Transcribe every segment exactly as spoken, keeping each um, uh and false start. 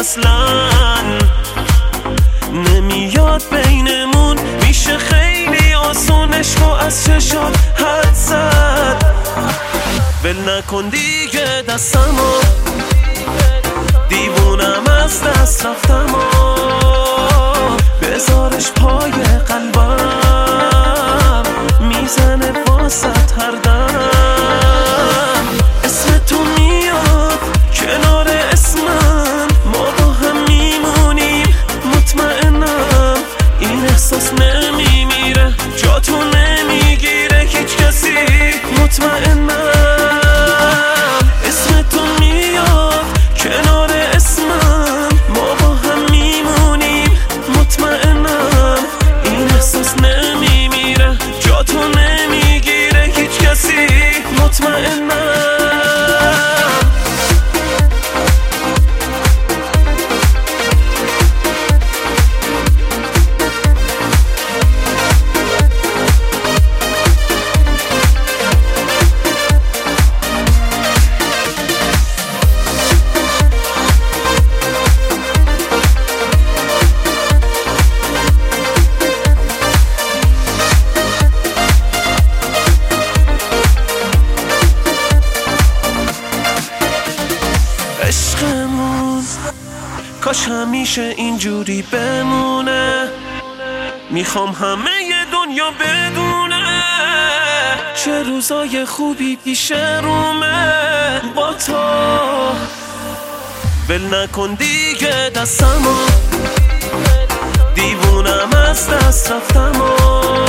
اصلا نمیاد بینمون. میشه خیلی آسون عشقو از چشات حد زد. ول نکن دیگه دستمو، دیوونم از دست رفتم و بذارش پای قلبم، میزنه واسط هر دم. اسم تو میاد کنار اسمم، ما با هم میمونیم. مطمئنم این احساس نمیمیره، جا تو نمیگیره هیچ کسی. مطمئنم اسم تو میاد کنار اسمم، ما با هم میمونیم. مطمئنم این احساس نمیمیره، جا تو نمیگیره هیچ کسی. مطمئنم عشقمون کاش همیشه اینجوری بمونه. میخوام همه دنیا بدونه چه روزای خوبی پیش رومه با تو. ول نکن دیگه دستمو، دیوونم از دست رفتم و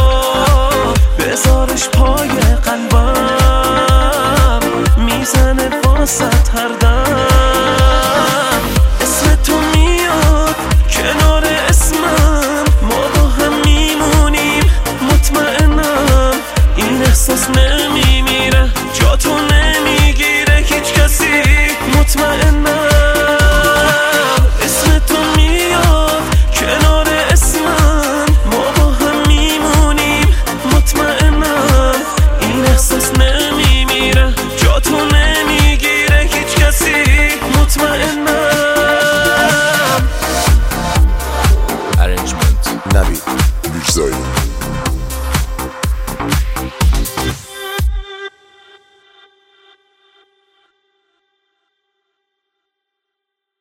بذارش پای قلبم، میزنه واسط هر دم.